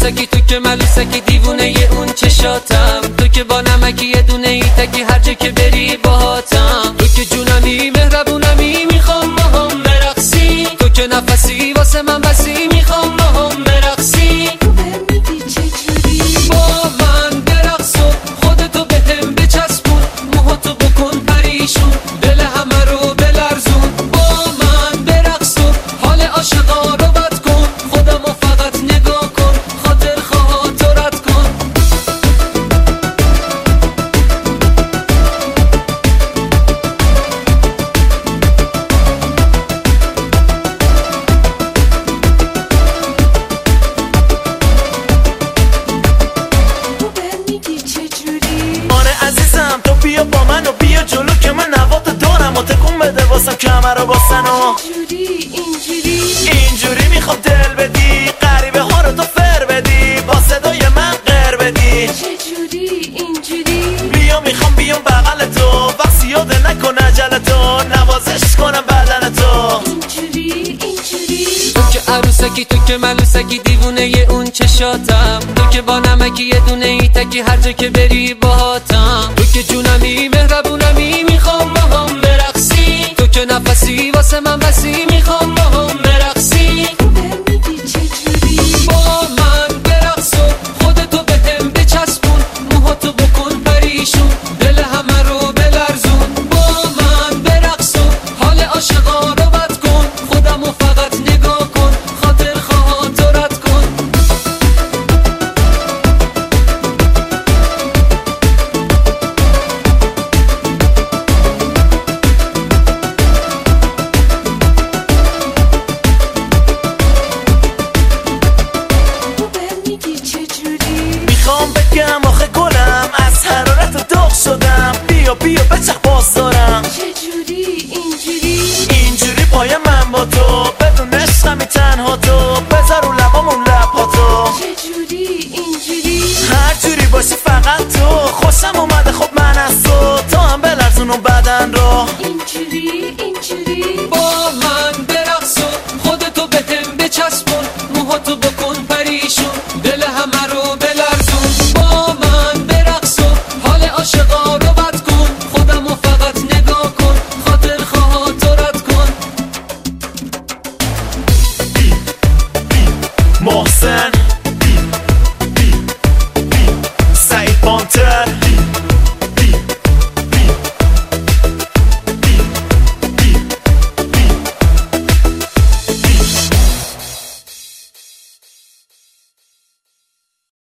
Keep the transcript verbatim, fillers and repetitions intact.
عروسکی، تو که ملوسکی، دیوونه ی اون چشاتم. تو که با نمکی یه دونه ای تکی، هر جا که بری باهاتم. تو که جونمی مهربونمی، میخوام با هم برقصی. تو که نفسی واسه من بسی، میخوام با هم برقصی. با من برقص و خودتو بهم بچسبون، موهاتو بکن پریشون، دل همه رو بلرزون. با من برقص و حال عاشقا رو بد کن، خودمو فقط نگاه کن، خاطر خاطرت کن. تو بیا با من و بیا جلو که من نوات دارم و تکون بده واسم کمر رو باسن و اینجوری اینجوری میخوام دل بدی، غریبه ها رو تو فر بدی، با صدای من غیر بدی. چجوری اینجوری بیا میخوام بیام بغل تو، وقت یاده نکن عجل تو، نوازش کنم بدن تو. اینجوری اینجوری تو که عروسکی، تو که ملوسکی، دیوونه ی اون چشاتم. تو که با نمکی یه دونه ای تکی، هر جا که بری باهاتم. تو که جونمی مهربونمی، میخوام با هم برقصی. تو که نفسی واسه من بسی، میخوام با هم برقصی. میگی چجوری با من برقص و خودتو بهم بچسبون، موهاتو بکن پریشون، دل همه رو بلرزون. با من برقص و حال عاشقا رو بد کن، خودمو فقط نگاه کن، خاطر خاطرت کن. میگی چجوری میخوام بگم آخه گلم، از حرارت داغ شدم، بیا بیا بچخ باز دارم. چجوری اینجوری اینجوری پای من با تو، بدون عشقمی تنها تو، بذار رو لبامون لباتو. چجوری اینجوری هر جوری باشی فقط تو، خوشم اومده خب من از تو، تو هم بلرزون اون بدن رو. اینجوری اینجوری با من برقص و خودتو بهم بچسبون، موهاتو بکن پریشون، دل همه رو بلرزون. با من برقص و حال عاشقا رو بد کن، خودمو فقط نگاه کن، خاطر خاطرت کن. محسن سعید پانتر